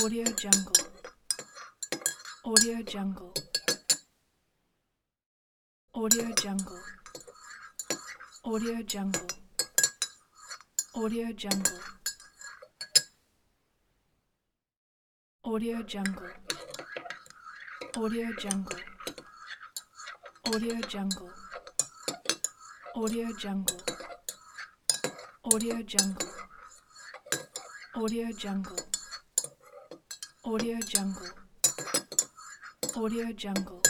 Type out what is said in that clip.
Audio Jungle. Audio Jungle. Audio Jungle. Audio Jungle. Audio Jungle. Audio Jungle. Audio Jungle. Audio Jungle. Audio Jungle. Audio Jungle. Audio Jungle. Audio Jungle. Audio Jungle.